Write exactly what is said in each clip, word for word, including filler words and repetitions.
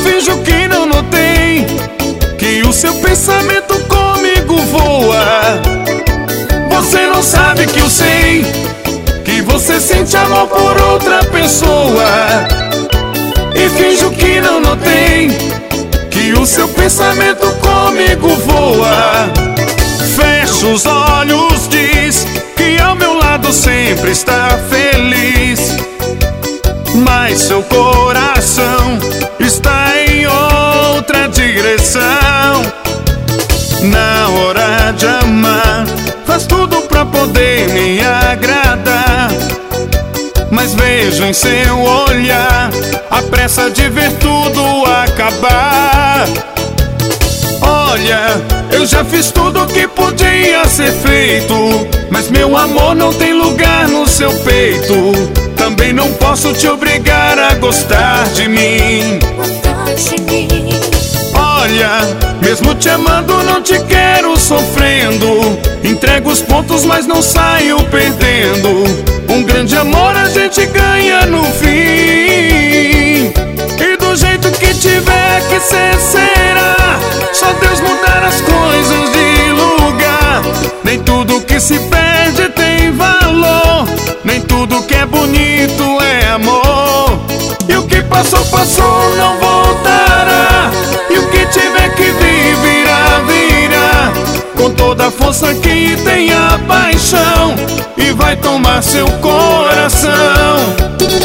finjo que não notei que o seu pensamento comigo voa. Você não sabe que eu sei que você sente amor por outra pessoa. E finjo que não notei que o seu pensamento comigo voa. Fecha os olhos, diz que ao meu lado sempre está feliz, mas seu coração está em outra direção. Na hora de amar, faz tudo pra poder me agradar, mas vejo em seu olhar a pressa de ver tudo acabar. Olha, eu já fiz tudo o que podia ser feito, mas meu amor não tem lugar no seu peito. Também não posso te obrigar a gostar de mim. Olha, mesmo te amando não te quero sofrendo. Entrego os pontos mas não saio perdendo. Um grande amor a gente ganha no fim. E do jeito que tiver que ser, será. Só Deus mudar as coisas de lugar. Nem tudo que se perde tem valor, nem tudo que é bonito é amor. E o que passou, passou, não voltará. E o que tiver que vir, virá, virá. Com toda a força que tem a paixão, e vai tomar seu coração.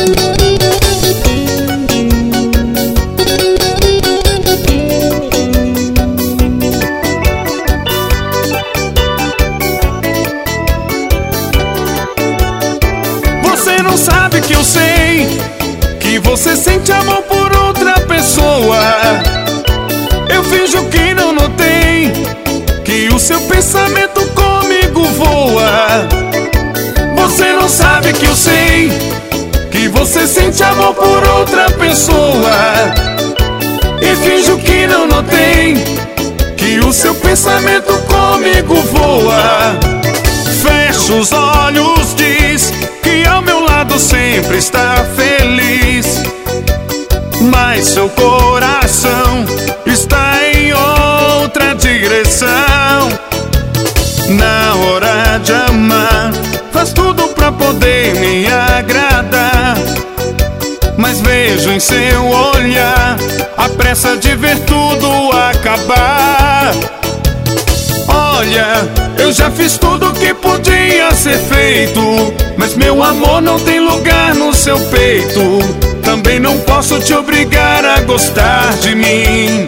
Você não sabe que eu sei que você sente amor por outra pessoa. Eu finjo que não notei que o seu pensamento comigo voa. Você não sabe que eu sei que você sente amor por outra pessoa. E finjo que não notei que o seu pensamento comigo voa. Fecha os olhos, diz que ao meu lado sempre está feliz, mas seu coração está em outra direção. Na hora de amar, faz tudo pra poder me agradar, mas vejo em seu olhar a pressa de ver tudo acabar. Olha, eu já fiz tudo o que podia ser feito, mas meu amor não tem lugar no seu peito. Também não posso te obrigar a gostar de mim.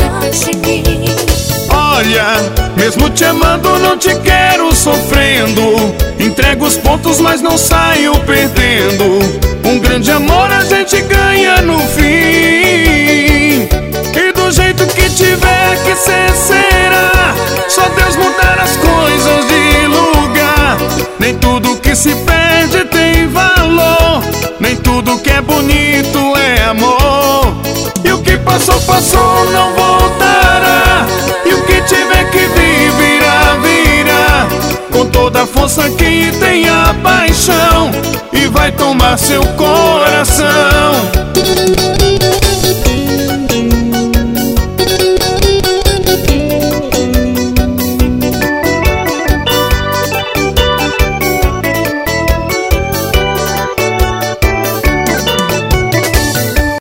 Olha, mesmo te amando não te quero sofrendo. Entrego os pontos mas não saio perdendo. Um grande amor a gente ganha no fim. E do jeito que tiver que ser, será. Só Deus mudar as coisas de lugar. Nem tudo que se perde tem valor, nem tudo que é bonito é amor. E o que passou, passou, não voltará. E o que tiver que vir, virá, virá. Com toda a força que tem a paixão, e vai tomar seu coração.